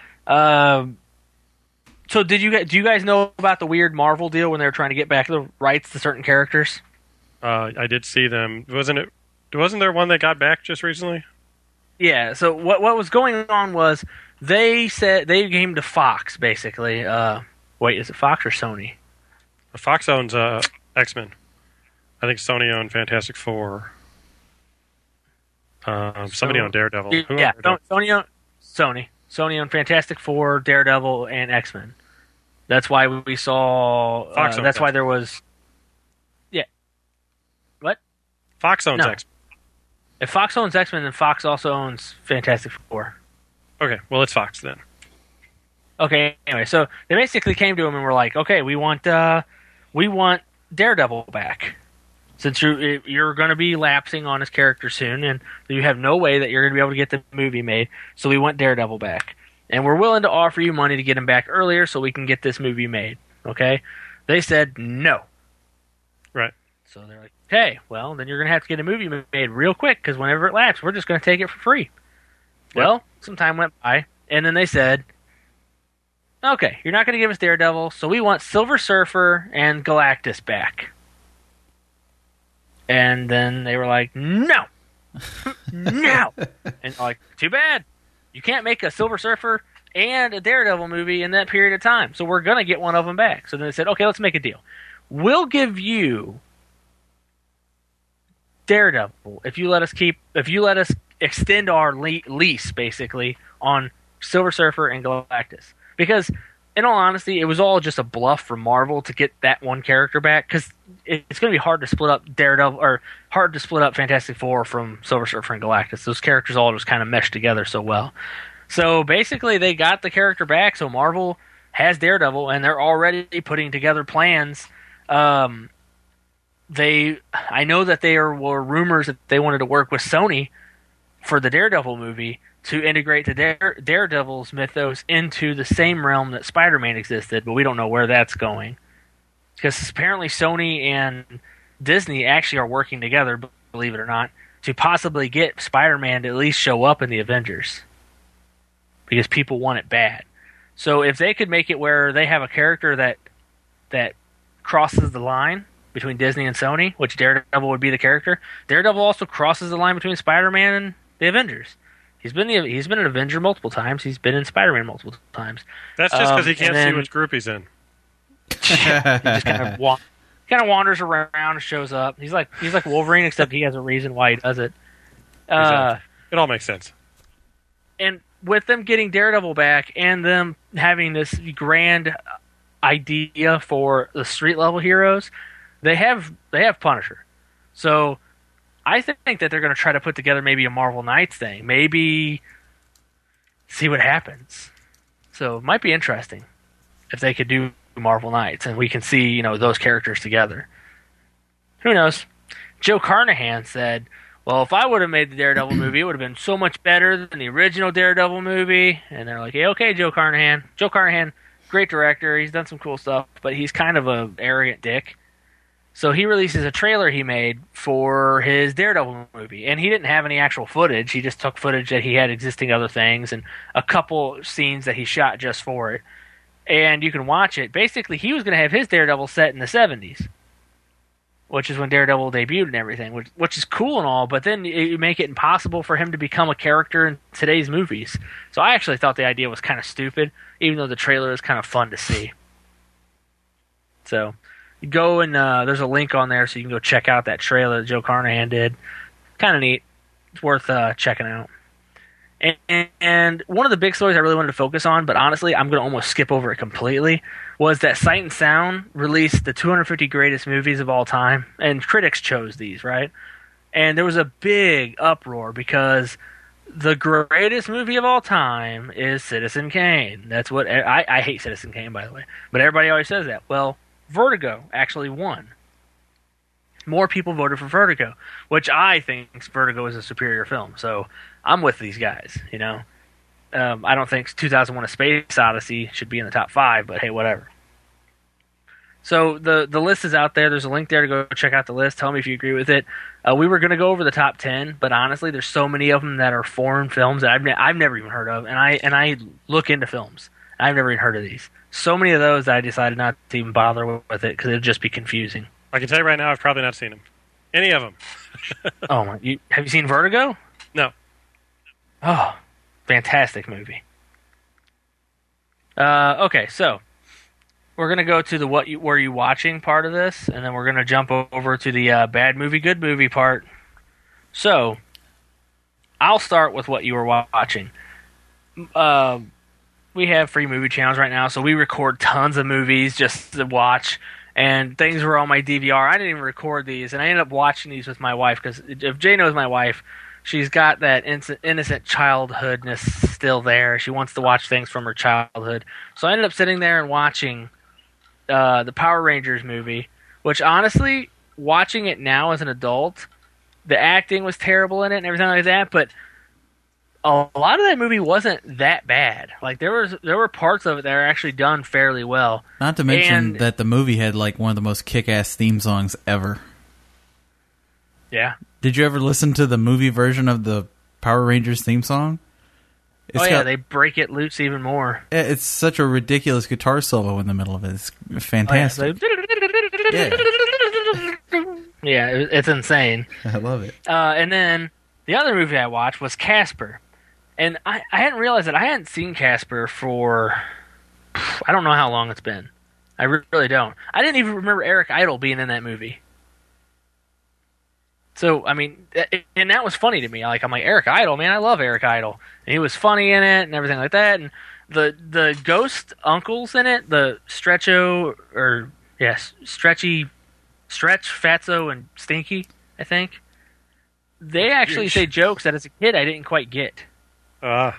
So do you guys know about the weird Marvel deal when they were trying to get back the rights to certain characters? I did see them. Wasn't there one that got back just recently? Yeah. So what was going on was they said they came to Fox basically. Wait, is it Fox or Sony? Fox owns X-Men. I think Sony owned Fantastic Four. Somebody owned Daredevil. Sony owned Fantastic Four, Daredevil, and X-Men. That's why we saw. That's why there was. Yeah. What? Fox owns X-Men. If Fox owns X-Men, then Fox also owns Fantastic Four. Okay, well, it's Fox then. Okay, anyway, so they basically came to him and were like, "Okay, we want Daredevil back, since you're going to be lapsing on his character soon, and you have no way that you're going to be able to get the movie made. So we want Daredevil back, and we're willing to offer you money to get him back earlier, so we can get this movie made." Okay, they said no. Right. So they're like, "Okay, well, then you're going to have to get a movie made real quick, because whenever it lapses, we're just going to take it for free." Yep. Well, some time went by, and then they said, "Okay, you're not going to give us Daredevil, so we want Silver Surfer and Galactus back." And then they were like, "No! No!" And like, "Too bad. You can't make a Silver Surfer and a Daredevil movie in that period of time, so we're going to get one of them back." So then they said, "Okay, let's make a deal. We'll give you Daredevil if you let us extend our lease, basically, on Silver Surfer and Galactus." Because, in all honesty, it was all just a bluff for Marvel to get that one character back, because it's going to be hard to split up Daredevil, or hard to split up Fantastic Four from Silver Surfer and Galactus. Those characters all just kind of meshed together so well. So basically, they got the character back, so Marvel has Daredevil, and they're already putting together plans I know that there were rumors that they wanted to work with Sony for the Daredevil movie to integrate the Daredevil's mythos into the same realm that Spider-Man existed, but we don't know where that's going. Because apparently Sony and Disney actually are working together, believe it or not, to possibly get Spider-Man to at least show up in the Avengers. Because people want it bad. So if they could make it where they have a character that crosses the line between Disney and Sony, which Daredevil would be the character, Daredevil also crosses the line between Spider-Man and the Avengers. He's been an Avenger multiple times. He's been in Spider-Man multiple times. That's just because he can't see which group he's in. He just kind of wanders around and shows up. He's like Wolverine, except he has a reason why he does it. Exactly. It all makes sense. And with them getting Daredevil back and them having this grand idea for the street level heroes, they have Punisher. So I think that they're going to try to put together maybe a Marvel Knights thing. Maybe see what happens. So it might be interesting if they could do Marvel Knights and we can see, those characters together. Who knows? Joe Carnahan said, well, if I would have made the Daredevil movie, it would have been so much better than the original Daredevil movie. And they're like, yeah, okay, Joe Carnahan. Joe Carnahan, great director. He's done some cool stuff, but he's kind of an arrogant dick. So he releases a trailer he made for his Daredevil movie. And he didn't have any actual footage. He just took footage that he had existing other things and a couple scenes that he shot just for it. And you can watch it. Basically, he was going to have his Daredevil set in the 70s. Which is when Daredevil debuted and everything, which is cool and all, but then you make it impossible for him to become a character in today's movies. So I actually thought the idea was kind of stupid, even though the trailer is kind of fun to see. So you go and there's a link on there so you can go check out that trailer that Joe Carnahan did. Kind of neat. It's worth checking out. And one of the big stories I really wanted to focus on, but honestly, I'm going to almost skip over it completely, was that Sight and Sound released the 250 greatest movies of all time, and critics chose these, right? And there was a big uproar because the greatest movie of all time is Citizen Kane. That's what I hate Citizen Kane, by the way, but everybody always says that. Well, Vertigo actually won. More people voted for Vertigo, which I think Vertigo is a superior film. So I'm with these guys, I don't think 2001: A Space Odyssey should be in the top 5, but hey, whatever. So the list is out there. There's a link there to go check out the list. Tell me if you agree with it. We were going to go over the top 10, but honestly, there's so many of them that are foreign films that I've never even heard of, and I look into films. I've never even heard of these. So many of those that I decided not to even bother with it because it would just be confusing. I can tell you right now, I've probably not seen them. Any of them. Oh, have you seen Vertigo? No. Oh, fantastic movie. Okay, so we're gonna go to the were you watching part of this, and then we're gonna jump over to the bad movie, good movie part. So I'll start with what you were watching. We have free movie channels right now, so we record tons of movies just to watch. And things were on my DVR. I didn't even record these, and I ended up watching these with my wife because if Jay knows my wife, she's got that innocent childhoodness still there. She wants to watch things from her childhood. So I ended up sitting there and watching the Power Rangers movie, which honestly, watching it now as an adult, the acting was terrible in it and everything like that, but a lot of that movie wasn't that bad. Like there were parts of it that are actually done fairly well. Not to mention that the movie had like one of the most kick-ass theme songs ever. Yeah. Did you ever listen to the movie version of the Power Rangers theme song? They break it loose even more. It's such a ridiculous guitar solo in the middle of it. It's fantastic. Yeah, it's insane. I love it. And then the other movie I watched was Casper. And I hadn't realized that I hadn't seen Casper for I don't know how long it's been. I really don't. I didn't even remember Eric Idle being in that movie. So, I mean, and that was funny to me. I'm like, Eric Idle, man, I love Eric Idle. And he was funny in it and everything like that. And the ghost uncles in it, the Stretch, Fatso, and Stinky, I think, they actually say jokes that as a kid I didn't quite get. Those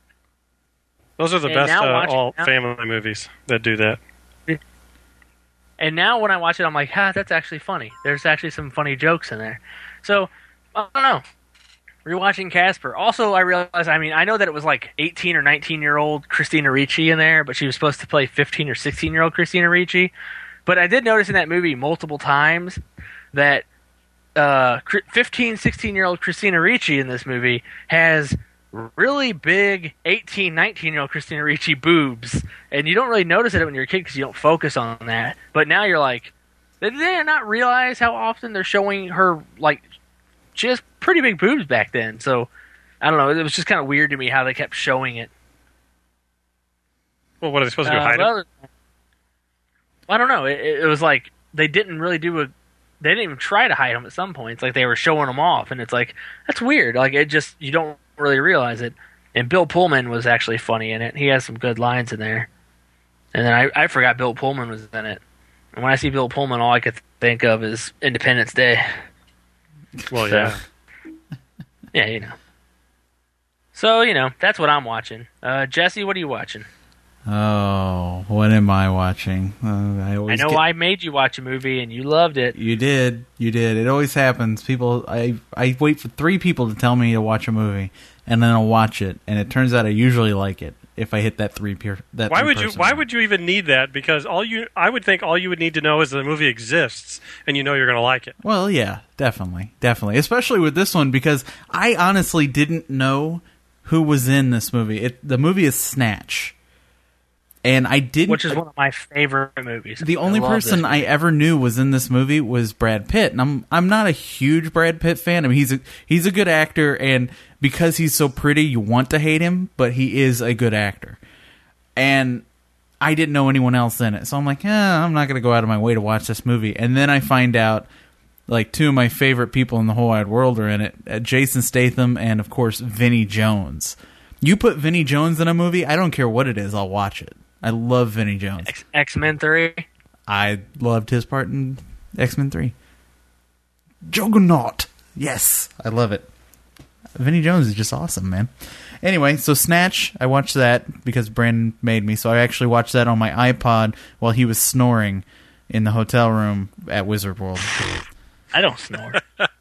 are the best all family movies that do that. And now when I watch it, I'm like, that's actually funny. There's actually some funny jokes in there. So, I don't know. Rewatching Casper. Also, I realized, I know that it was like 18 or 19-year-old Christina Ricci in there, but she was supposed to play 15 or 16-year-old Christina Ricci. But I did notice in that movie multiple times that 15, 16-year-old Christina Ricci in this movie has really big 18, 19-year-old Christina Ricci boobs. And you don't really notice it when you're a kid because you don't focus on that. But now you're like, did they not realize how often they're showing her, like, she has pretty big boobs back then. So, I don't know. It was just kind of weird to me how they kept showing it. Well, what are they supposed to do, hide it? I don't know. It was like they didn't really they didn't even try to hide them at some points. Like they were showing them off, and it's like, that's weird. Like you don't really realize it. And Bill Pullman was actually funny in it. He has some good lines in there. And then I forgot Bill Pullman was in it. And when I see Bill Pullman, all I could think of is Independence Day. Well, yeah. Yeah, So, that's what I'm watching. Jesse, what are you watching? Oh, what am I watching? I know I made you watch a movie and you loved it. You did. It always happens. People, I wait for 3 people to tell me to watch a movie, and then I'll watch it, and it turns out I usually like it if I hit that 3 that. Why would you even need that? Because I would think all you would need to know is the movie exists, and you're going to like it. Well, yeah, definitely, especially with this one, because I honestly didn't know who was in this movie. The movie is Snatch. And I didn't, which is one of my favorite movies. The only person I ever knew was in this movie was Brad Pitt, and I'm not a huge Brad Pitt fan. I mean, he's a good actor, and because he's so pretty, you want to hate him, but he is a good actor. And I didn't know anyone else in it, so I'm like, I'm not going to go out of my way to watch this movie. And then I find out, like, 2 of my favorite people in the whole wide world are in it: Jason Statham and, of course, Vinnie Jones. You put Vinnie Jones in a movie, I don't care what it is, I'll watch it. I love Vinnie Jones. X-Men 3? I loved his part in X-Men 3. Juggernaut. Yes, I love it. Vinnie Jones is just awesome, man. Anyway, so Snatch, I watched that because Brandon made me, so I actually watched that on my iPod while he was snoring in the hotel room at Wizard World. I don't snore.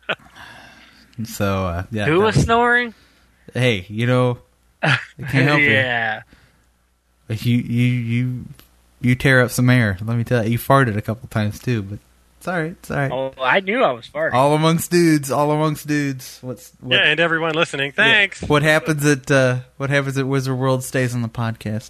So, yeah. Who was snoring? Hey, I can't help you. Yeah. You tear up some air. Let me tell you. You farted a couple times too, but it's all right. It's all right. Oh, I knew I was farting. All amongst dudes. Yeah, and everyone listening. Thanks. Yeah. What happens at Wizard World stays on the podcast.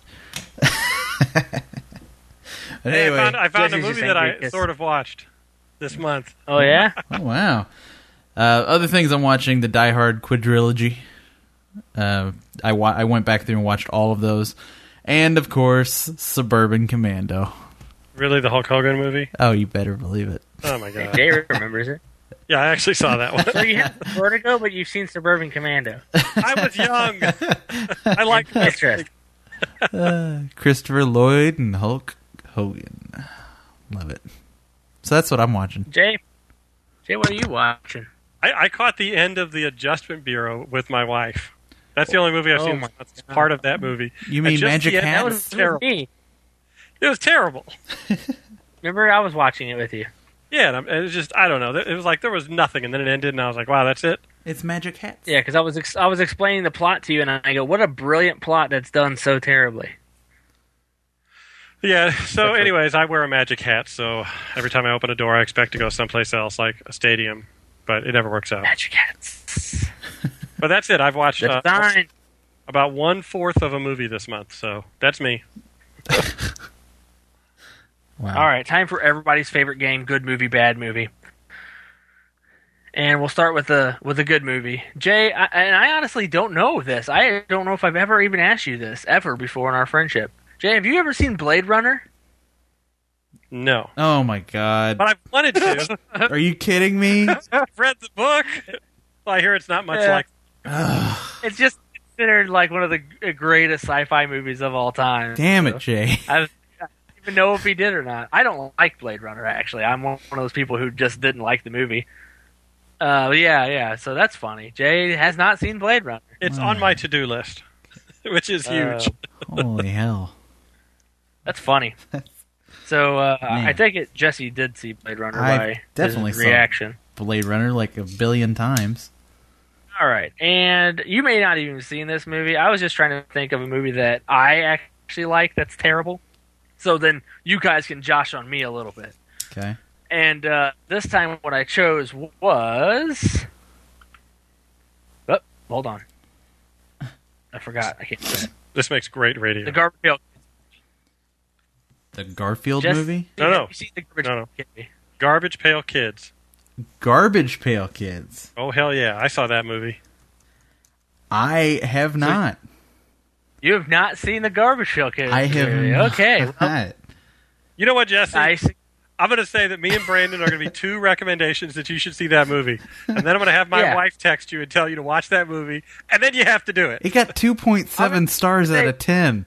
Anyway, I found a movie that I sort of watched this month. Oh yeah. Oh wow. Other things I'm watching: the Die Hard quadrilogy. I went back through and watched all of those. And, of course, Suburban Commando. Really? The Hulk Hogan movie? Oh, you better believe it. Oh, my God. Jay remembers it. Yeah, I actually saw that one. So you have Vertigo, but you've seen Suburban Commando. I was young. I liked it. Christopher Lloyd and Hulk Hogan. Love it. So that's what I'm watching. Jay, what are you watching? I caught the end of The Adjustment Bureau with my wife. That's the only movie I've seen that's part of that movie. You mean Magic Hat? That was terrible. It was terrible. Remember, I was watching it with you. Yeah, and it was just, I don't know. It was like there was nothing, and then it ended, and I was like, wow, that's it? It's Magic Hats. Yeah, because I was explaining the plot to you, and I go, what a brilliant plot that's done so terribly. Yeah, so anyways, I wear a magic hat, so every time I open a door, I expect to go someplace else, like a stadium, but it never works out. Magic hats. But that's it. I've watched about 1/4 of a movie this month, so that's me. Wow. All right, time for everybody's favorite game: good movie, bad movie. And we'll start with a good movie. Jay, I honestly don't know this. I don't know if I've ever even asked you this ever before in our friendship. Jay, have you ever seen Blade Runner? No. Oh my God! But I've wanted to. Are you kidding me? I've read the book. Well, I hear it's not much like. It's just considered like one of the greatest sci-fi movies of all time. Damn it, Jay! I don't even know if he did or not. I don't like Blade Runner. Actually, I'm one of those people who just didn't like the movie. Yeah. So that's funny. Jay has not seen Blade Runner. It's on my to-do list, which is huge. Holy hell! That's funny. So I think Jesse did see Blade Runner by definitely his reaction. Saw Blade Runner like a billion times. All right, and you may not even have seen this movie. I was just trying to think of a movie that I actually like that's terrible. So then you guys can josh on me a little bit. Okay. And this time what I chose was... Oh, hold on. I forgot. I can't say it. This makes great radio. The Garfield. The Garfield movie? No. You see the Garbage Pail Garbage Pail Kids. Garbage Pail Kids. Oh, hell yeah. I saw that movie. I have not. You have not seen the Garbage Pail Kids? I have not. Okay. Well, you know what, Jesse? I'm going to say that me and Brandon are going to be two recommendations that you should see that movie. And then I'm going to have my wife text you and tell you to watch that movie. And then you have to do it. It got 2.7 stars out of 10.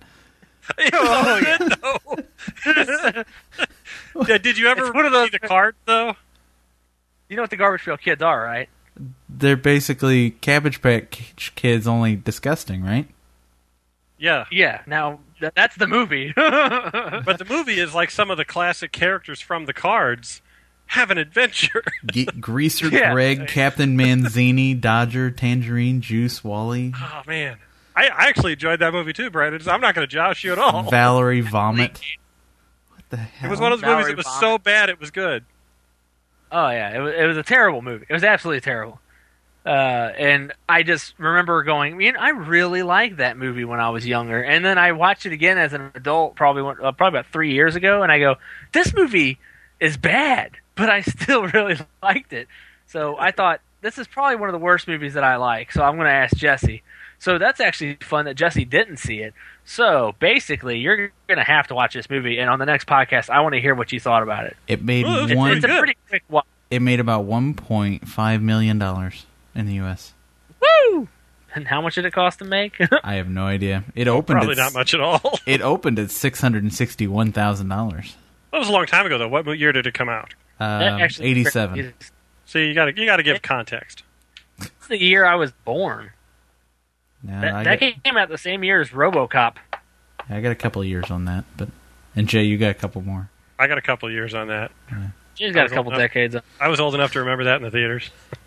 Did you ever see the card, though? You know what the Garbage Pail Kids are, right? They're basically Cabbage Patch Kids, only disgusting, right? Yeah. Yeah. Now, that's the movie. But the movie is like some of the classic characters from the cards have an adventure. Greaser Greg, Captain Manzini, Dodger, Tangerine, Juice, Wally. Oh, man. I actually enjoyed that movie, too, Brandon. I'm not going to josh you at all. Valerie Vomit. What the hell? It was one of those movies that was so bad it was good. Oh, yeah. It was a terrible movie. It was absolutely terrible. And I just remember going, I really liked that movie when I was younger. And then I watched it again as an adult, probably about 3 years ago, and I go, this movie is bad, but I still really liked it. So I thought, this is probably one of the worst movies that I like, so I'm going to ask Jesse. So that's actually fun that Jesse didn't see it. So basically, you're going to have to watch this movie, and on the next podcast, I want to hear what you thought about it. It made It's a pretty quick watch. It made about $1.5 million in the U.S. Woo! And how much did it cost to make? I have no idea. It opened probably not much at all. It opened at $661,000. That was a long time ago, though. What year did it come out? 87. See, you got to give context. It's the year I was born. That came out the same year as RoboCop. I got a couple of years on that, and Jay, you got a couple more. I got a couple of years on that. Yeah. Jay's got a couple decades. I was old enough to remember that in the theaters.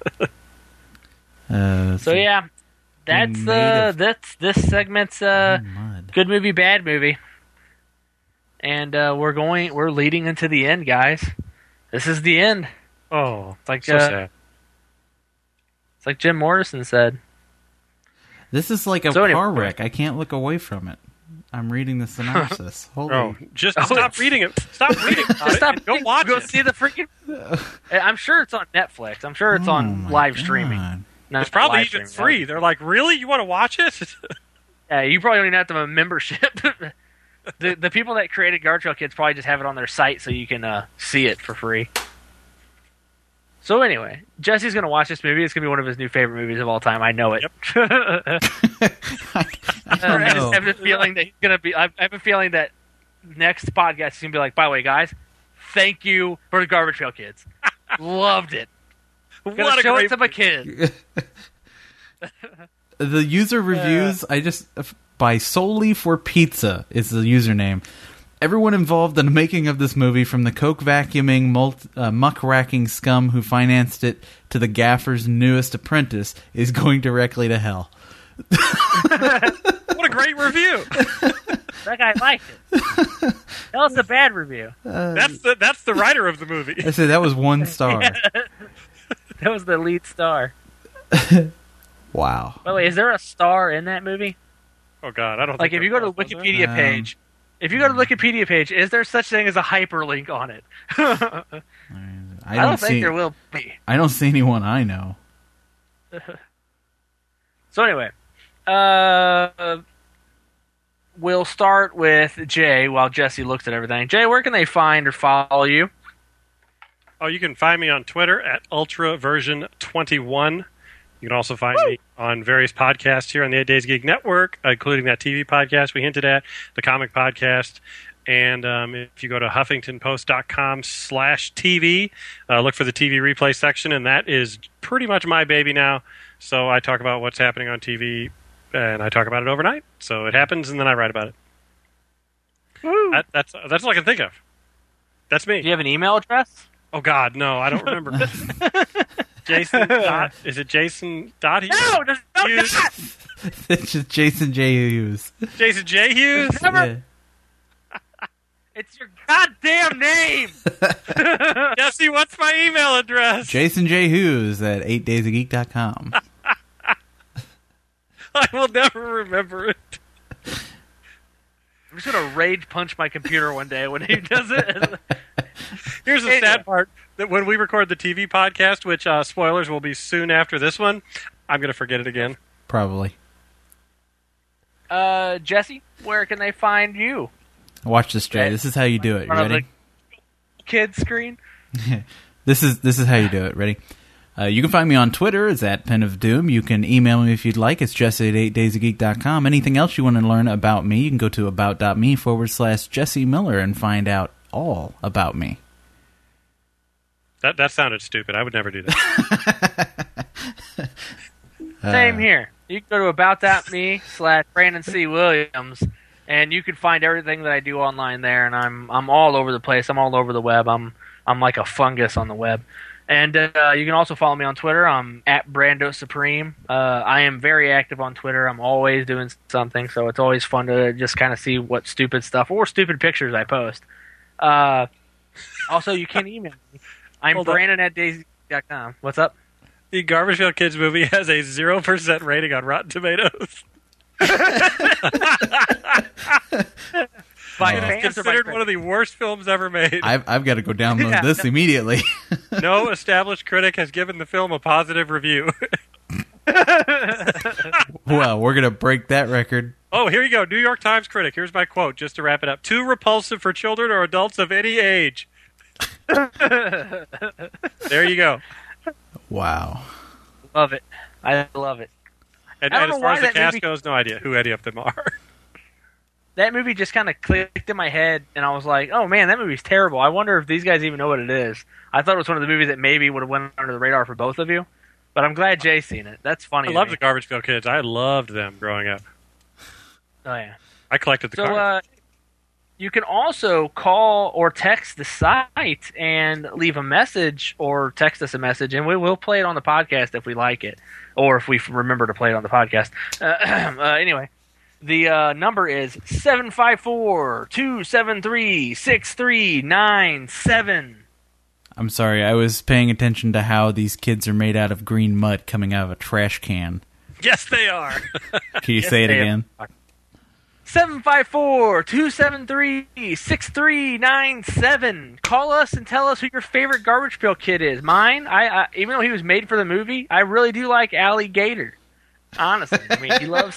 So yeah, that's this segment's good movie, bad movie, and we're leading into the end, guys. This is the end. Oh, it's like so sad. It's like Jim Morrison said. This is like a car wreck. I can't look away from it. I'm reading the synopsis. Stop reading it. Stop reading it. Stop. Go watch Go it. see the freaking... I'm sure it's on Netflix. I'm sure it's on live streaming. It's probably even free. They're like, really? You want to watch it? Yeah, you probably don't even have to have a membership. The people that created Garbage Pail Kids probably just have it on their site so you can see it for free. So anyway, Jesse's going to watch this movie. It's going to be one of his new favorite movies of all time. I know it. Yep. I just have a feeling that he's going to be... I have a feeling that next podcast he's going to be like, by the way, guys, thank you for the Garbage Pail Kids. Loved it. Gonna show it to my kids. The user reviews, by solely for pizza is the username. Everyone involved in the making of this movie, from the coke vacuuming, muck-racking scum who financed it to the gaffer's newest apprentice, is going directly to hell. What a great review! That guy liked it. That was a bad review. That's the writer of the movie. I said that was 1 star. That was the lead star. Wow. By the way, is there a star in that movie? Oh God, I don't. Like, if you go to the Wikipedia page. If you go to the Wikipedia page, is there such thing as a hyperlink on it? I don't think there will be. I don't see anyone I know. So anyway, we'll start with Jay while Jesse looks at everything. Jay, where can they find or follow you? Oh, you can find me on Twitter at ultraversion21. You can also find me on various podcasts here on the 8 Days Geek Network, including that TV podcast we hinted at, the comic podcast. And if you go to HuffingtonPost.com/TV, look for the TV replay section, and that is pretty much my baby now. So I talk about what's happening on TV, and I talk about it overnight. So it happens, and then I write about it. That's all I can think of. That's me. Do you have an email address? Oh, God, no, I don't remember. Jason dot, is it Jason dot Hughes? No, there's no dot! It's just Jason J. Hughes. Jason J. Hughes? Yeah. It's your goddamn name! Jesse, what's my email address? Jason J. Hughes at 8daysofgeek.com. I will never remember it. I'm just going to rage punch my computer one day when he does it. Here's the sad part. That when we record the TV podcast, which spoilers will be soon after this one, I'm going to forget it again. Probably. Jesse, where can they find you? Watch this, Jay. This is how you do it. You ready? Kid screen? This is how you do it. Ready? You can find me on Twitter. It's at Pen of Doom. You can email me if you'd like. It's Jesse at 8daysofgeek.com. Anything else you want to learn about me, you can go to about.me/Jesse Miller and find out all about me. That sounded stupid. I would never do that. Same here. You can go to about.me/Brandon C. Williams, and you can find everything that I do online there. And I'm all over the place. I'm all over the web. I'm like a fungus on the web. And you can also follow me on Twitter. I'm at Brando Supreme. I am very active on Twitter. I'm always doing something, so it's always fun to just kind of see what stupid stuff or stupid pictures I post. Also, you can email me. I'm Brandon at daisy.com. What's up? The Garbageville Kids movie has a 0% rating on Rotten Tomatoes. It is considered one of the worst films ever made. I've got to go download this immediately. No established critic has given the film a positive review. Well, we're going to break that record. Oh, here you go. New York Times critic. Here's my quote, just to wrap it up. Too repulsive for children or adults of any age. There you go. Wow. Love it. I love it. And as far as the cast goes, no idea who any of them are. That movie just kind of clicked in my head, and I was like, oh, man, that movie's terrible. I wonder if these guys even know what it is. I thought it was one of the movies that maybe would have went under the radar for both of you, but I'm glad Jay's seen it. That's funny. I love the Garbageville Kids. I loved them growing up. Oh, yeah. I collected the cards. You can also call or text the site and leave a message or text us a message, and we will play it on the podcast if we like it, or if we remember to play it on the podcast. Anyway, the number is 754-273-6397. I'm sorry, I was paying attention to how these kids are made out of green mud coming out of a trash can. Yes, they are. Can you say it again? 754-273-6397. Call us and tell us who your favorite Garbage Pail Kid is. Mine, I even though he was made for the movie, I really do like Alligator. Honestly, I mean, he loves...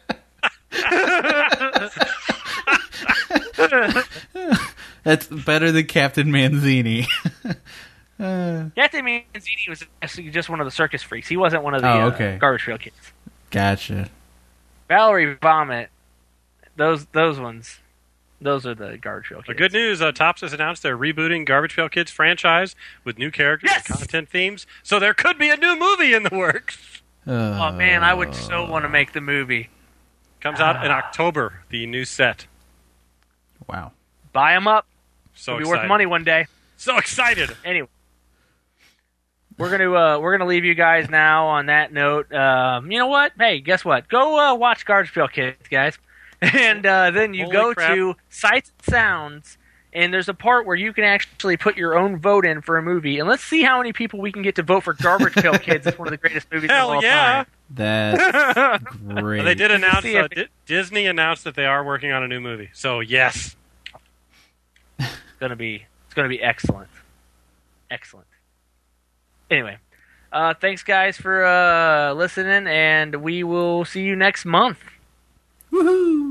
That's better than Captain Manzini. Captain Manzini was actually just one of the circus freaks. He wasn't one of the Garbage Pail Kids. Gotcha. Valerie Vomit. Those ones. Those are the Garbage Pail Kids. The good news, Topps has announced they're rebooting Garbage Pail Kids franchise with new characters and content themes, so there could be a new movie in the works. Oh, man, I would so want to make the movie. Comes out in October, the new set. Wow. Buy them up. So It'll be worth money one day. So excited. Anyway. We're gonna leave you guys now on that note. You know what? Hey, guess what? Go watch Garbage Pail Kids, guys. And then you go to Sights and Sounds, and there's a part where you can actually put your own vote in for a movie. And let's see how many people we can get to vote for Garbage Pail Kids as one of the greatest movies of all time. That's great. They did announce, Disney announced that they are working on a new movie. So, yes. It's gonna be excellent. Excellent. Anyway, thanks, guys, for listening, and we will see you next month. Woohoo!